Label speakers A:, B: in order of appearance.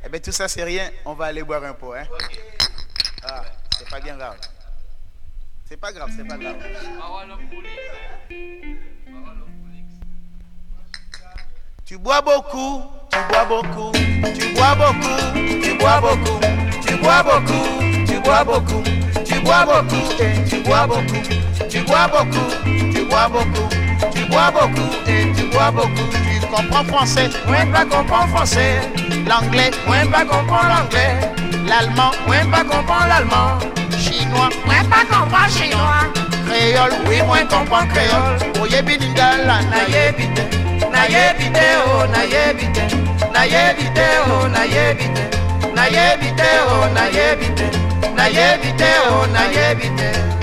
A: bien, tout ça, c'est rien. On va aller boire un pot, hein. Ah, c'est pas bien grave. C'est pas grave, c'est pas grave. Tu bois beaucoup, tu bois beaucoup, tu bois beaucoup, tu bois beaucoup, tu bois beaucoup, tu bois beaucoup, tu bois beaucoup, et tu bois beaucoup, tu bois beaucoup, tu bois beaucoup, tu bois beaucoup, et tu bois beaucoup. Tu comprends français, moi pas comprends français. L'anglais, moi pas comprends l'anglais. L'allemand, moi pas comprends l'allemand. Chinois, moi pas comprends chinois. Créole, oui, moi comprends créole. Oye bilingal, naïebité. Naïebité, oh naïebité, naïebité, oh naïebité, naïebité, oh naïebité, naïebité, oh naïebité.